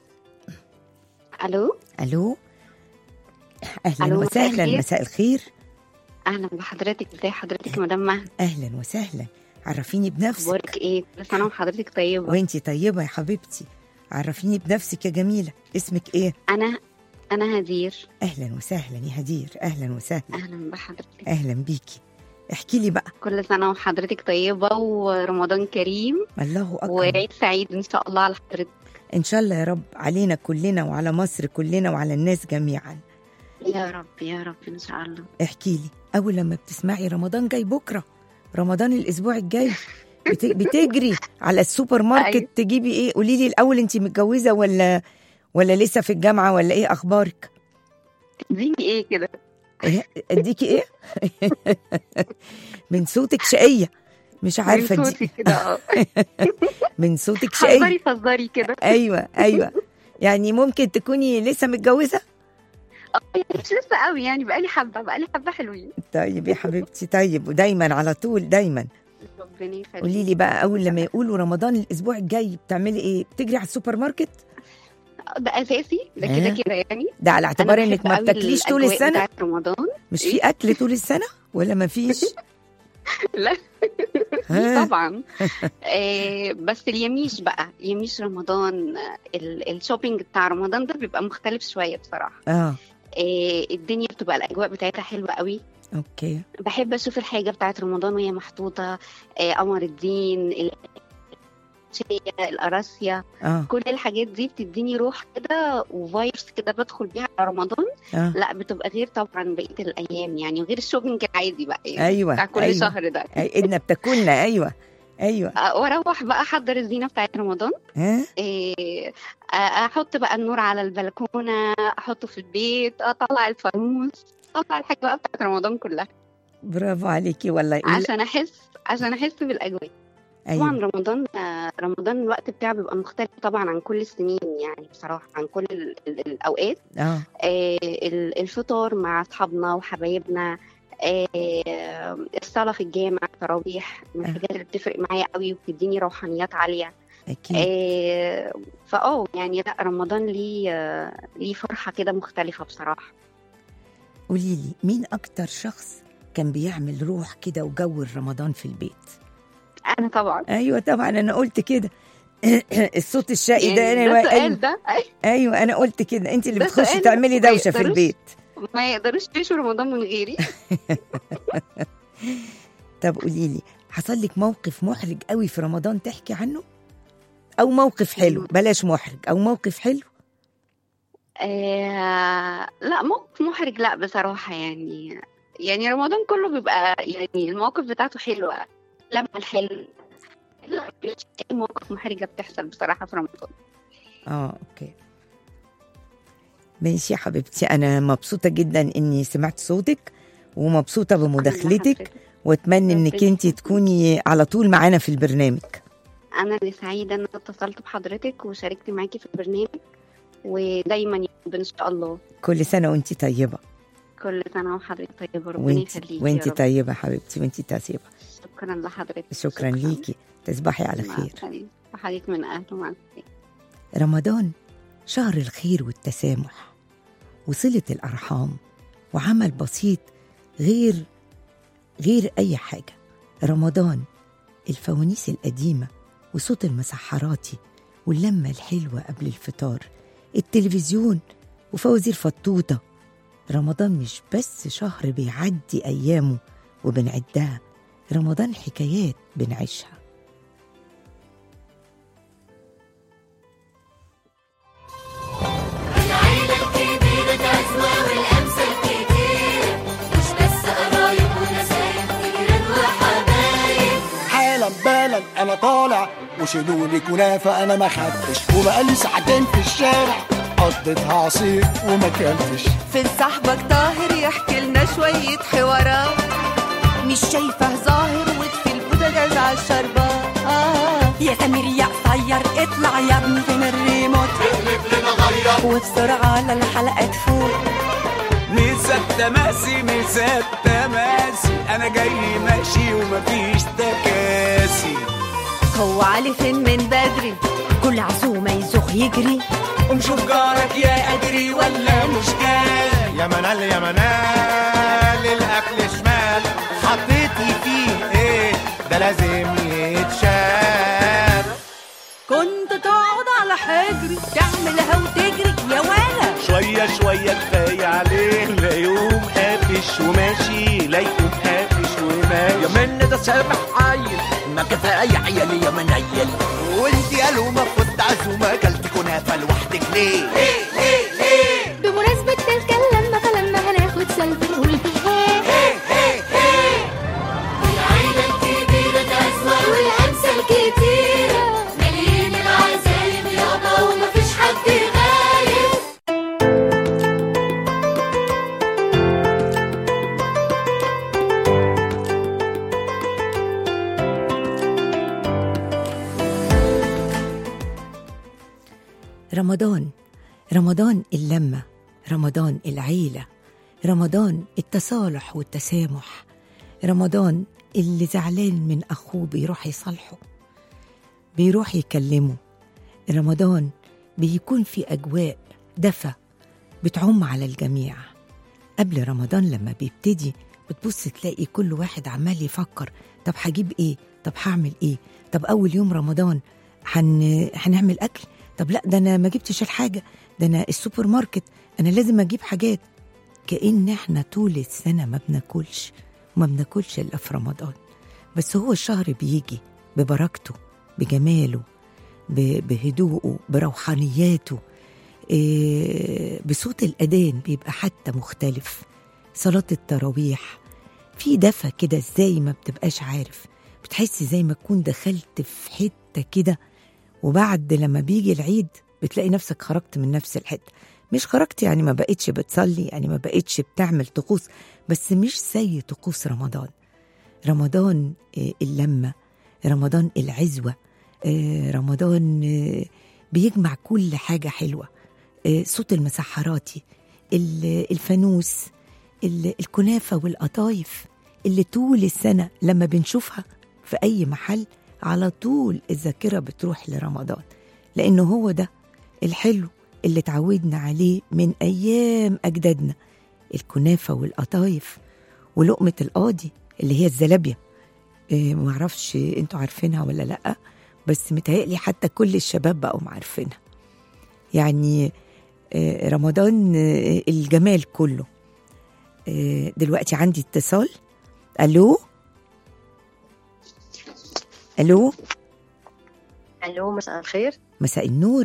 الو ألو، أهلا ألو، مساء وسهلا. الخير. مساء الخير. اهلا بحضرتك، ازي حضرتك يا مدام مها؟ أهلا وسهلا، عرفيني بنفسك. اخبارك ايه؟ كل سنه وحضرتك طيبه. وانتي طيبة يا حبيبتي، عرفيني بنفسك يا جميلة. اسمك ايه؟ انا انا هدير. أهلا وسهلا يا هدير، أهلا وسهلا. اهلا بحضرتك. أهلا بيكي، احكي لي بقى. كل سنه وحضرتك طيبه ورمضان كريم الله أكبر. وعيد سعيد ان شاء الله على حضرتك. إن شاء الله يا رب، علينا كلنا وعلى مصر كلنا وعلى الناس جميعا. يا رب يا رب ان شاء الله. احكي لي، أول لما بتسمعي رمضان جاي بكرة، رمضان الأسبوع الجاي، بت- بتجري على السوبر ماركت أيوة. تجيبي إيه؟ قولي لي الأول، أنت متجوزة ولا ولا لسه في الجامعة ولا إيه أخبارك؟ اديني ايه كده؟ إيه؟ أديكي إيه؟ من صوتك شقية، مش عارفة من دي. صوتي كده اه. من صوتك شقية. حذري فزري كده. ايوه ايوه، يعني ممكن تكوني لسه متجوزه؟ اه يعني مش لسه قوي، يعني بقالي حبه بقالي حبه حلوين. طيب يا حبيبتي، طيب، ودايما على طول دايما. ربنا يخليك. قولي لي بقى، اول لما يقولوا رمضان الاسبوع الجاي بتعملي ايه؟ بتجري على السوبر ماركت؟ ده اساسي، ده آه. كده كده يعني. ده على اعتبار أنا انك بحب ما قوي بتاكليش طول الأجواء السنه؟ بتاعت رمضان. مش في اكل طول السنه ولا ما فيش؟ لا ها؟ طبعا. آه بس اليميش بقى، يميش رمضان، آه، ال- الشوبينج بتاع رمضان ده بيبقى مختلف شويه بصراحه. اه آه الدنيا بتبقى الاجواء بتاعتها حلوه قوي. اوكي. بحب اشوف الحاجه بتاعت رمضان وهي محطوطه، آه قمر الدين، الشيا، القراصية، اه كل الحاجات دي بتديني روح كده وفايبس كده بدخل بيها على رمضان. اه لا بتبقى غير طبعا بقيه الايام يعني، وغير الشوبينج العادي بقى يعني ايوه بتاع كل أيوة. شهر ده. أي- ايدنا بتاكلنا. ايوه ايوه. آه، واروح بقى احضر الزينه بتاعت رمضان. ها؟ إيه، آه، احط بقى النور على البلكونه، احطه في البيت، اطلع الفانوس، اطلع الحاجه بقى بتاعت رمضان كلها برافو عليكي والله. يقول- عشان احس عشان احس بالاجواء. طبعا ايوه رمضان آه، رمضان الوقت بتاعه بيبقى مختلف طبعا عن كل السنين يعني، بصراحه عن كل ال- ال- الاوقات. اه آه، ال- الفطار مع اصحابنا وحبايبنا، آه، الصلاه في الجامع، التراويح من آه. الحاجات اللي بتفرق معايا قوي وبتديني روحانيات عاليه. اكيد. آه، فاه يعني لا رمضان ليه آه، ليه فرحه كده مختلفه بصراحه. قولي لي، مين اكتر شخص كان بيعمل روح كده وجو رمضان في البيت؟ انا طبعا ايوه طبعا، انا قلت كده. الصوت الشقي ده يعني انا ده أيوة. سؤال ده أي- ايوه انا قلت كده، انت اللي ده بتخشي سؤال تعملي ما دوشه في يقدروش- البيت. ما يقدروش يعيشوا رمضان من غيري. طب قولي لي، حصل لك موقف محرج قوي في رمضان تحكي عنه؟ او موقف حلو، بلاش محرج، او موقف حلو. آه لا موقف محرج لا بصراحة يعني، يعني رمضان كله بيبقى يعني المواقف بتاعته حلوة، لما الحلو لا مفيش أي مواقف محرجة بتحصل بصراحة في رمضان. اه اوكي ماشي يا حبيبتي، انا مبسوطه جدا اني سمعت صوتك ومبسوطه بمداخلتك، واتمنى انك ربنا انت تكوني على طول معانا في البرنامج. أنا اللي سعيدة إن أنا اتصلت بحضرتك وشاركت معاكي في البرنامج، ودايما يا رب إن شاء الله. كل سنه وانت طيبه. كل سنة وحضرتك طيبة، ربنا وانت يخليكي وانت يا رب. طيبه حبيبتي، وانت طيبه. شكرا لحضرتك. شكرا ليكي، تصبحي على مع خير. السلامة. وحضرتك من أهله مع السلامة. رمضان شهر الخير والتسامح وصلة الأرحام وعمل بسيط غير غير أي حاجة. رمضان الفوانيس القديمة وصوت المسحراتي واللمة الحلوة قبل الفطار، التلفزيون وفوازير فطوطة. رمضان مش بس شهر بيعدي أيامه وبنعدها، رمضان حكايات بنعيشها. العيلة الكبيرة تزوى والأمثال كتير، مش بس قرايب ونسايب جيران وحبايب. حالا بالا انا طالع وشيلولي كنافه انا ما خدتش، وبقالي ساعتين في الشارع قضيتها عصير وما كلتش. فين صاحبك طاهر يحكي لنا شوية حوارات، مش شايفه ظاهر وفي البوتاجاز عالشربات. آه يا سمير يا قصير اطلع يا ابني فين الريموت، اقلب لنا غير وبسرعة على الحلقة تفوت. مسات تماسي مسات تماسي، انا جاي ماشي ومفيش تكاسي. هو علي فين من بدري، كل عزومة يزوغ يجري، ومشوف جارك يا أدري ولا مش جاي. يا منال يا منال الاكل شمال، حطيتي فيه ايه ده لازم يتشال. كنت تقعد على حجري تعملها وتجري يا ولا شوية شوية كفاية عليه، لا يوم قافش وماشي لا يوم قافش وماشي. يا من ده سامح عيل ما كفاية عيالي يا منيل، وانت يا لومة كنت عزومة كلت كنافة لوحدك ليه؟ ليه ليه ليه؟ بمناسبة تلك اللمة فلما هناخد سلفي نقول فيها هي هي هي. العيلة الكبيرة تزوى والأمثال كتيرة، مليين العزايم يابا ومفيش حد غايب. رمضان، رمضان اللمة، رمضان العيلة، رمضان التصالح والتسامح، رمضان اللي زعلان من أخوه بيروح يصالحه، بيروح يكلمه. رمضان بيكون في أجواء دفى بتعم على الجميع. قبل رمضان لما بيبتدي بتبص تلاقي كل واحد عمال يفكر، طب هجيب ايه، طب هعمل ايه، طب أول يوم رمضان هن... هنعمل أكل، طب لا ده أنا ما جبتش الحاجة، ده أنا السوبر ماركت أنا لازم أجيب حاجات. كأن احنا طول السنة ما بناكلش وما بناكلش إلا في رمضان. بس هو الشهر بيجي ببركته بجماله بهدوءه بروحانياته، إيه بصوت الأذان بيبقى حتى مختلف، صلاة التراويح في دفى كده ازاي ما بتبقاش عارف، بتحس زي ما تكون دخلت في حتة كده، وبعد لما بيجي العيد بتلاقي نفسك خرجت من نفس الحتة. مش خرجت يعني ما بقتش بتصلي، يعني ما بقتش بتعمل طقوس، بس مش زي طقوس رمضان. رمضان اللمة، رمضان العزوة، رمضان بيجمع كل حاجة حلوة، صوت المسحراتي، الفانوس، الكنافة والقطايف اللي طول السنة لما بنشوفها في أي محل على طول الذاكرة بتروح لرمضان، لأنه هو ده الحلو اللي تعودنا عليه من أيام أجدادنا، الكنافة والقطايف ولقمة القاضي اللي هي الزلابية. إيه معرفش انتوا عارفينها ولا لأ، بس متهيألي حتى كل الشباب بقوا معرفينها. يعني إيه رمضان إيه الجمال كله. إيه دلوقتي عندي اتصال. ألو ألو ألو مساء الخير. مساء النور.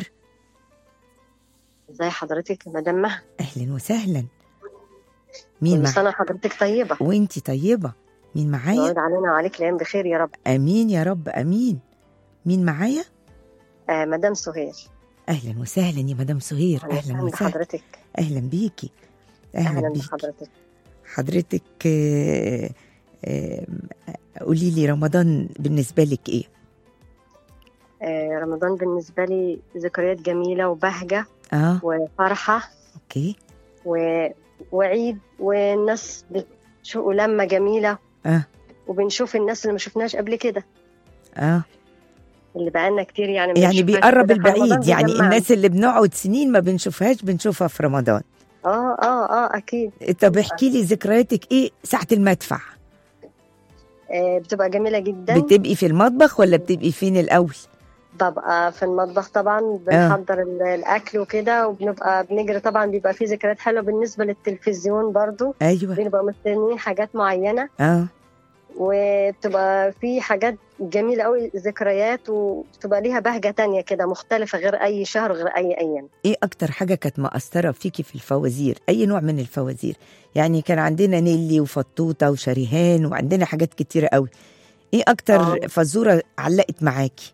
ازي حضرتك مدام مها؟ أهلا وسهلا. مين معاك؟ سنة حضرتك طيبة. وانتي طيبة. مين معايا؟ يعود علينا وعليك الأيام بخير يا رب. أمين يا رب أمين. مين معايا؟ آه مدام سهير. أهلا وسهلا يا مدام سهير. أهلا وسهلا حضرتك. أهلا بيكي. أهلا, أهلا بيكي بحضرتك. حضرتك آه آه قولي لي رمضان بالنسبة لك إيه؟ آه رمضان بالنسبة لي ذكريات جميلة وبهجة آه. وفرحة. أوكي. و... وعيد والناس بتشوفوا لمة جميلة. آه. وبنشوف الناس اللي ما شفناش قبل كده. آه. اللي بقالنا كتير يعني يعني بيقرب البعيد، يعني الناس اللي بنقعد سنين ما بنشوفهاش بنشوفها في رمضان. اه اه اه اكيد. طب احكي لي ذكرياتك ايه ساعة المدفع؟ آه، بتبقى جميلة جدا. بتبقي في المطبخ ولا بتبقي فين الأول؟ ببقى في المطبخ طبعا، بنحضر آه. الأكل وكده، وبنبقى بنجري طبعا. بيبقى في ذكريات حلوة بالنسبة للتلفزيون برضو. أيوة. بنبقى مستنيين حاجات معينة. اه وبتبقى في حاجات جميلة قوي، ذكريات، وبتبقى ليها بهجة تانية كده مختلفة غير أي شهر غير أي أيام. إيه أكتر حاجة كانت مأثرة فيكي في الفوازير؟ أي نوع من الفوازير؟ يعني كان عندنا نيلي وفطوطة وشريهان وعندنا حاجات كتيرة قوي. إيه أكتر آه. فزورة علقت معاكي؟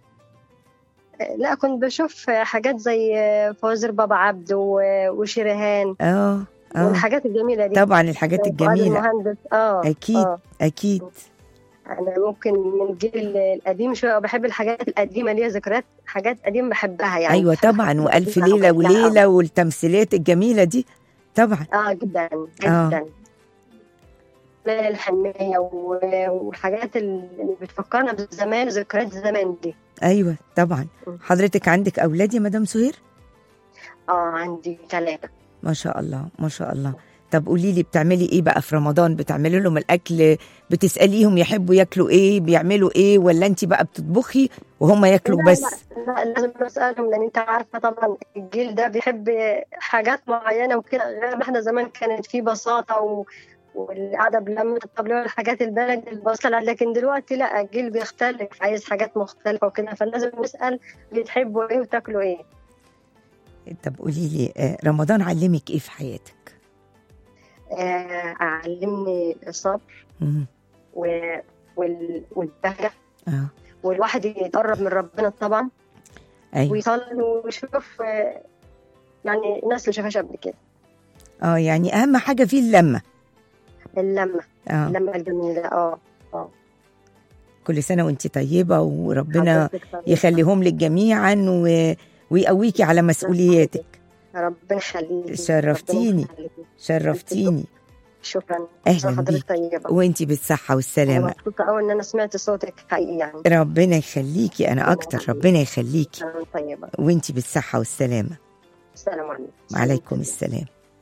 لا، كنت بشوف حاجات زي فوازير بابا عبد وشريهان. اه اه والحاجات الجميلة دي طبعا، الحاجات الجميلة. المهندس. اه أكيد آه. أكيد. أنا ممكن من الجيل القديم شوية، بحب الحاجات القديمة، ليها ذكريات حاجات قديمة بحبها يعني. أيوة طبعا، وألف ليلة وليلة والتمثيليات الجميلة دي طبعا. اه جدا جدا. ليلة الحنية والحاجات اللي بتفكرنا بزمان، ذكريات زمان دي. أيوة طبعا. حضرتك عندك أولاد يا مدام سهير؟ اه عندي ثلاثة. ما شاء الله ما شاء الله. طب قولي لي، بتعملي ايه بقى في رمضان؟ بتعملي لهم الاكل؟ بتساليهم يحبوا ياكلوا ايه؟ بيعملوا ايه؟ ولا انت بقى بتطبخي وهم ياكلوا لا بس؟ لا, لا لازم اسالهم، لان انت عارفه طبعا الجيل ده بيحب حاجات معينه وكده، غير ما احنا زمان كانت في بساطه و... والقعده بلمه الطبليه والحاجات البلد البسيطه، لكن دلوقتي لا، الجيل بيختلف، عايز حاجات مختلفه وكده، فلازم نسال بتحبوا ايه وتاكلوا ايه. طب قولي لي، رمضان علمك ايه في حياتك؟ آه، علمني الصبر و... وال... والبهجة. آه. والواحد يتقرب من ربنا طبعا. أيوة. ويصلي ويشوف آه، يعني الناس اللي شافهاش قبل كده. اه يعني اهم حاجة فيه اللمة. اللمة آه. اللمة الجميلة. اه اه كل سنة وانت طيبة، وربنا يخليهم لك جميعا و... ويقويكي على مسؤولياتك. ربنا يخليكي. شرفتيني شرفتيني. شكرا. اهلا بيك، وانتي بالصحه والسلامه. مبسوطه قوي ان انا سمعت صوتك حقيقي يعني. ربنا يخليكي، انا اكتر. ربنا يخليكي. طيبه. وانتي بالصحه والسلامه. السلام عليكم. وعليكم السلام.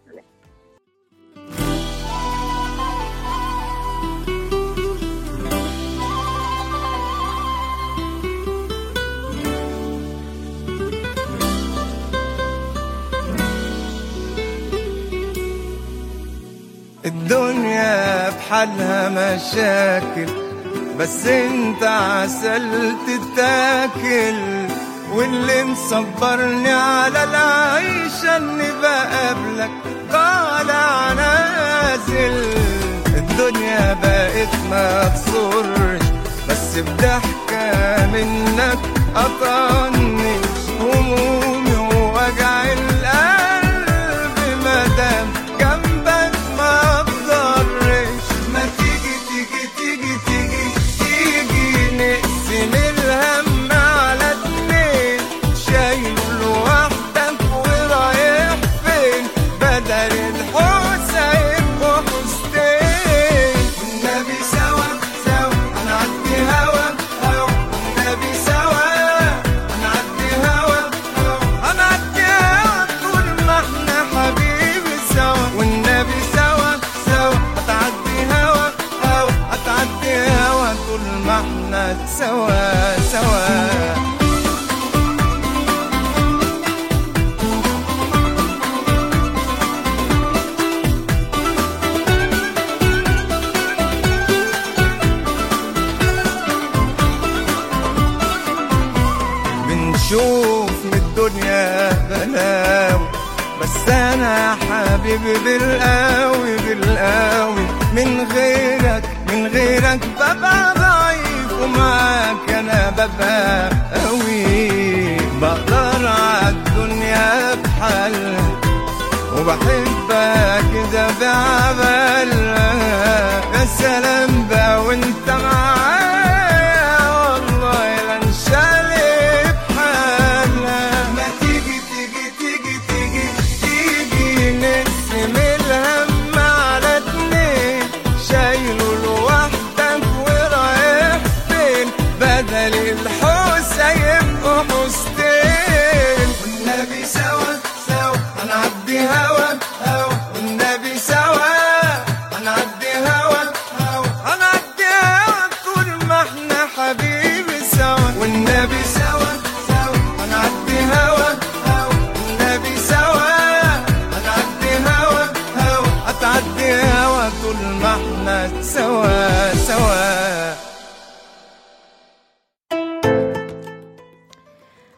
الدنيا بحالها مشاكل، بس انت عسل تتاكل، واللي مصبرني على العيشة اني بقابلك طالع نازل. الدنيا بقت ما تصرش، بس بضحكة منك قطعنيش همومي ووجع القلب مدام جنبك ما بضرش. ما تيجي تيجي تيجي تيجي تيجي نقسم الهم على اتنين، شايل لوحدك ورايح فين؟ بدل الحوسة يبقوا حوستين. والنبي سوا سوا هنعدي هوا هوا، والنبي سوا هنعدي هوا هوا، هنعدي هوا طول ما احنا حبيبي سوا. والنبي سوا سوا هتعدي هوا هوا، هتعدي هوا طول ما احنا سوا سوا. بنشوف من الدنيا بلاوي، بس انا حبيبي بالقوي بالقوي، من غيرك من غيرك ببقى ضعيف، ومعاك انا ببقى قوي. بقدر عالدنيا بحالها، وبحبك كده بعبالها. يا سلام بقى وانت معايا، والله لا انشالي بحالها. ما تيجي تيجي تيجي تيجي تيجي نقسم الهم على اتنين، شايله لوحدك ورايح فين؟ بدل الحوسة يبقوا حوستين. والنبي سوا سوا هنعدي هوا هوا، والنبي سوا هنعدي هوا هوا، هنعدي هوا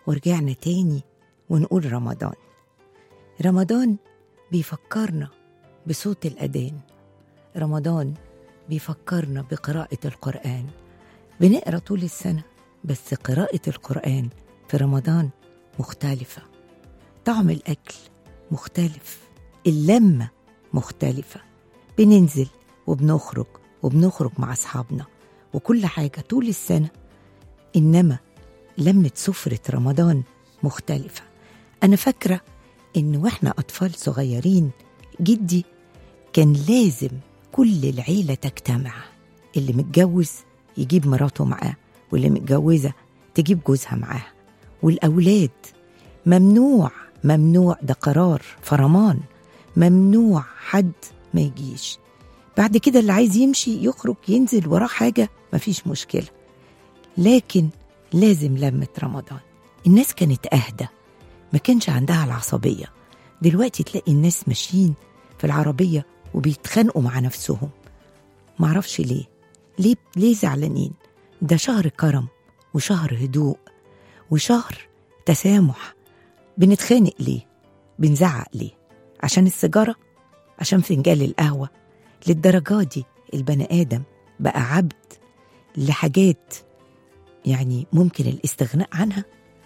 ورجعنا تاني ونقول رمضان. رمضان بيفكرنا بصوت الأذان، رمضان بيفكرنا بقراءة القرآن. بنقرأ طول السنة بس قراءة القرآن في رمضان مختلفة، طعم الأكل مختلف، اللمة مختلفة، بننزل وبنخرج وبنخرج مع أصحابنا وكل حاجة طول السنة، إنما لمة سفرة رمضان مختلفة. أنا فاكرة إن وإحنا أطفال صغيرين جدي كان لازم كل العيلة تجتمع، اللي متجوز يجيب مراته معاه، واللي متجوزة تجيب جوزها معاها، والأولاد ممنوع ممنوع ده قرار فرمان، ممنوع حد ما يجيش. بعد كده اللي عايز يمشي يخرج ينزل وراه حاجة مفيش مشكلة، لكن لازم لمة رمضان. الناس كانت أهدى، ما كانش عندها العصبية. دلوقتي تلاقي الناس ماشيين في العربية وبيتخانقوا مع نفسهم، معرفش ليه ليه ليه زعلانين. ده شهر كرم وشهر هدوء وشهر تسامح. بنتخانق ليه؟ بنزعق ليه؟ عشان السيجارة؟ عشان فنجان القهوة؟ للدرجة دي البني آدم بقى عبد لحاجات يعني ممكن الاستغناء عنها؟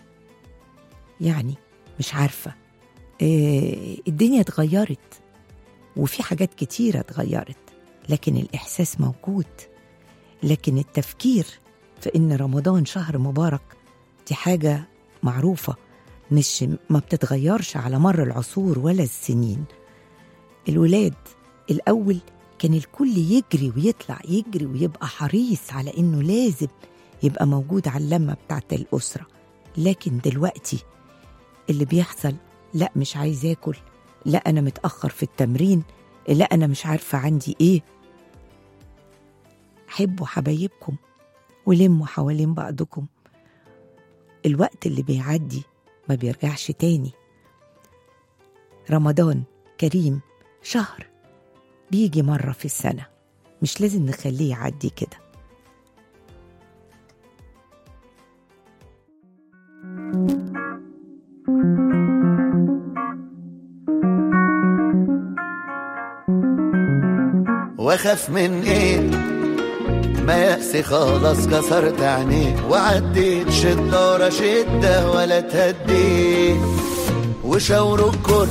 يعني مش عارفة. إيه الدنيا اتغيرت وفي حاجات كتيرة اتغيرت، لكن الإحساس موجود. لكن التفكير في إن رمضان شهر مبارك دي حاجة معروفة، مش ما بتتغيرش على مر العصور ولا السنين. الولاد الأول كان الكل يجري ويطلع يجري ويبقى حريص على إنه لازم يبقى موجود على اللمة بتاعت الأسرة، لكن دلوقتي اللي بيحصل لا مش عايز ياكل، لا أنا متأخر في التمرين، لا أنا مش عارفة عندي إيه. حبوا حبايبكم ولموا حوالين بعضكم. الوقت اللي بيعدي ما بيرجعش تاني. رمضان كريم، شهر بيجي مرة في السنة، مش لازم نخليه يعدي كده. واخاف من ايه؟ ما يأسي خلاص كسرت عينيه، وعديت شدة ورا شدة ولا تهديت، وشاوروا الكل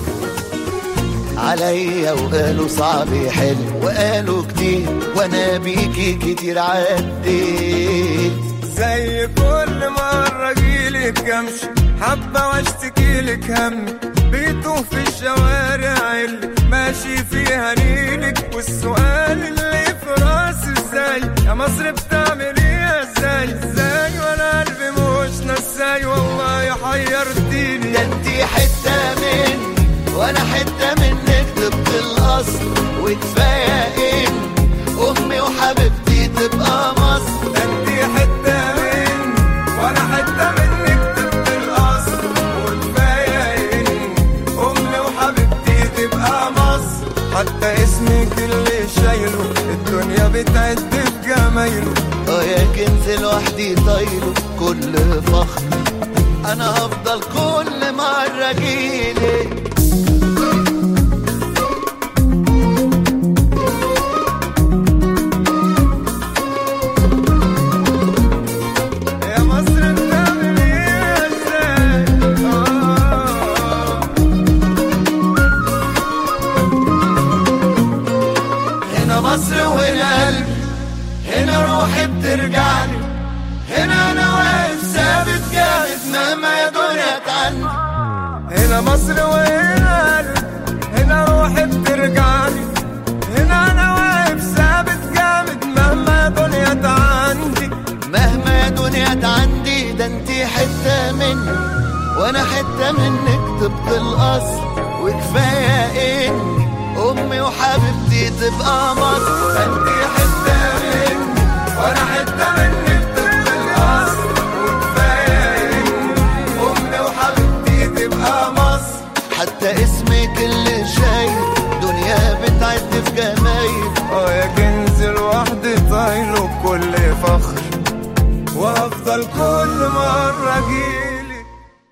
عليا وقالوا صعب يحل، وقالوا كتير وانا بيكي كتير عديت. زي كل مرة جيلك امشي حبة واشتكيلك همي، بيتوه في الشوارع اللي ماشي فيها نيلك، والسؤال اللي في راسي ازاي يا مصر بتعمليها ازاي ازاي، وانا قلبي مش نساي والله حيرتيني. ده انتي حتة مني وانا حتة منك طبق الاصل، وكفاية ان امي وحبيبتي تبقى مصر. ده انتي حتة مني وانا حتة منك طبق الاصل، وكفاية ان امي وحبيبتي تبقى مصر. حتى اسمك اللي شايله الدنيا بتعد بجمايله، اه يا كنز لوحدي طايله كل فخر، انا هفضل كل مرة جيلك. ترجعني هنا انا واقف ثابت جامد مهما يا دنيا تعني. هنا مصر وهنا هنا روحي بترجعني، هنا انا واقف ثابت جامد مهما يا دنيا تعندي. مهما يا دنيا تعندي، ده انتي حتة مني وانا حتة منك طبق الاصل، وكفاية اني امي وحبيبتي تبقى مصر. انتي حتة مني وانا حتة منك طبق الاصل، وكفاية اني امي وحبيبتي تبقى مصر. حتى اسمك اللي شايل دنيا بتعد في جمايل، اه يا كنز لوحدي طايله بكل فخر، وافضل كل مرة اجيلك.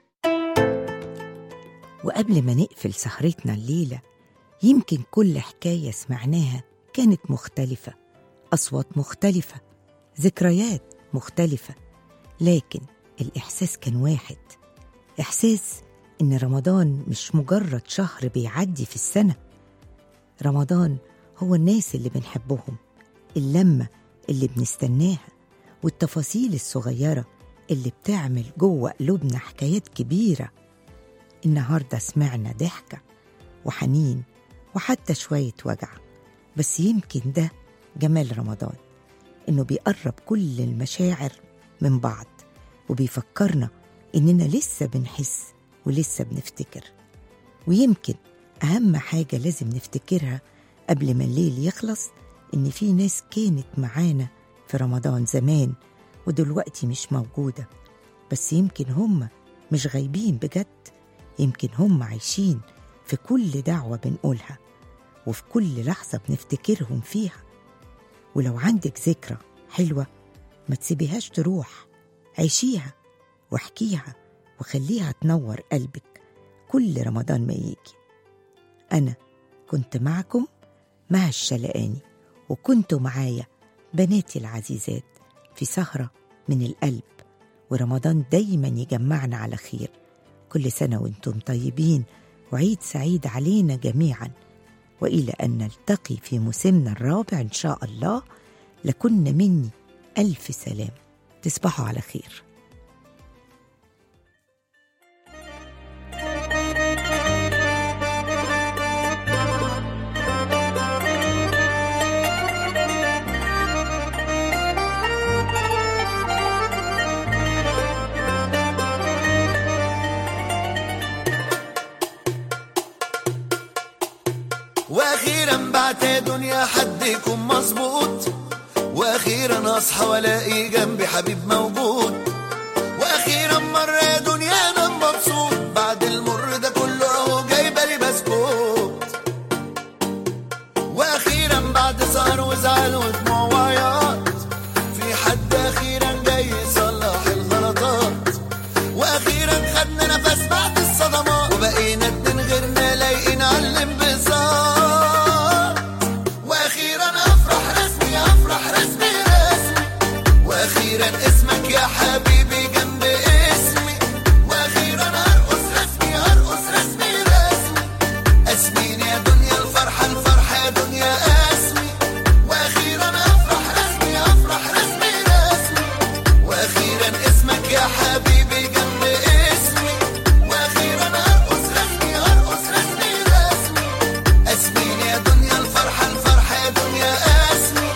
وقبل ما نقفل سهرتنا الليلة، يمكن كل حكاية سمعناها كانت مختلفة، أصوات مختلفة، ذكريات مختلفة، لكن الإحساس كان واحد، إحساس إن رمضان مش مجرد شهر بيعدي في السنة. رمضان هو الناس اللي بنحبهم، اللمة اللي بنستناها، والتفاصيل الصغيرة اللي بتعمل جوه قلوبنا حكايات كبيرة. النهاردة سمعنا ضحكة وحنين وحتى شوية وجع، بس يمكن ده جمال رمضان، إنه بيقرب كل المشاعر من بعض وبيفكرنا إننا لسه بنحس ولسه بنفتكر. ويمكن أهم حاجة لازم نفتكرها قبل ما الليل يخلص إن في ناس كانت معانا في رمضان زمان ودلوقتي مش موجودة، بس يمكن هم مش غايبين بجد، يمكن هم عايشين في كل دعوة بنقولها وفي كل لحظة بنفتكرهم فيها. ولو عندك ذكرى حلوة ما تسيبيهاش تروح، عيشيها واحكيها وخليها تنور قلبك كل رمضان ما يجي. أنا كنت معكم مها الشلقاني، وكنتوا معايا بناتي العزيزات في سهرة من القلب، ورمضان دايما يجمعنا على خير. كل سنة وانتم طيبين وعيد سعيد علينا جميعا، وإلى أن نلتقي في موسمنا الرابع إن شاء الله، لكن مني ألف سلام. تصبحوا على خير. واخيرا بعت يا دنيا حد يكون مظبوط، واخيرا اصحى والاقي جنبي حبيب موجود، واخيرا مره يا دنيا انا مبسوط، بعد المر ده كله اهو جايبه لي بسكوت، واخيرا بعد سهر وزعل ودموع وعياط في حد اخيرا جاي يصلح الغلطات، واخيرا خدنا نفس بعد الصدمات وبقينا اتنين غيرنا لايقين على الانبساط، واخيرا اسمك يا حبيبي جنب اسمي، واخيرا ارقص رسمي ارقص رسمي رسمي، اسمين يا دنيا الفرحه الفرحه يا دنيا اسمي، واخيرا افرح رسمي افرح رسمي رسمي، واخيرا اسمك يا حبيبي جنب اسمي، واخيرا ارقص رسمي ارقص رسمي رسمي، اسمين يا دنيا الفرحه الفرحه يا دنيا اسمي.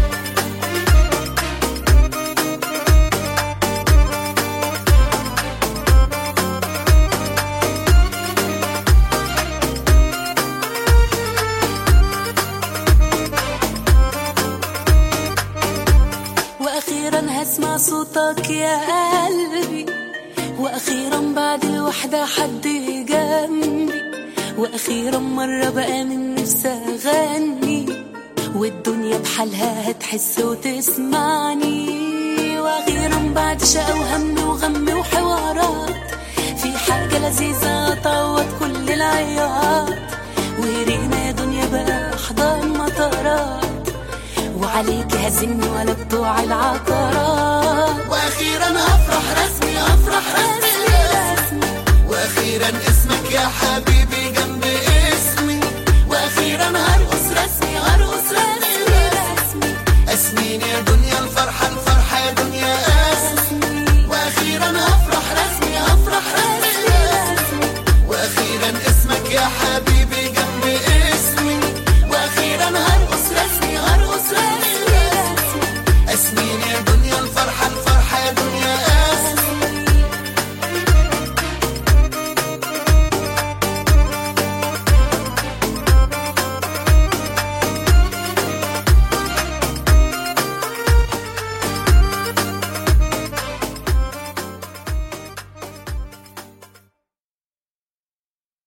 هسمع صوتك يا قلبي، واخيرا بعد الوحدة حد جنبي، واخيرا مرة بقى من نفسي اغني، والدنيا بحالها هتحس وتسمعني، واخيرا بعد شقا وهم وغم وحوارات في حاجة لذيذة تعوض كل العياط، ورينا يا دنيا بقى احضان مطارات، وعليك هزني ولا بتوع العقارات، واخيرا افرح رسمي افرح رسمي رسمي، واخيرا اسمك يا حبيبي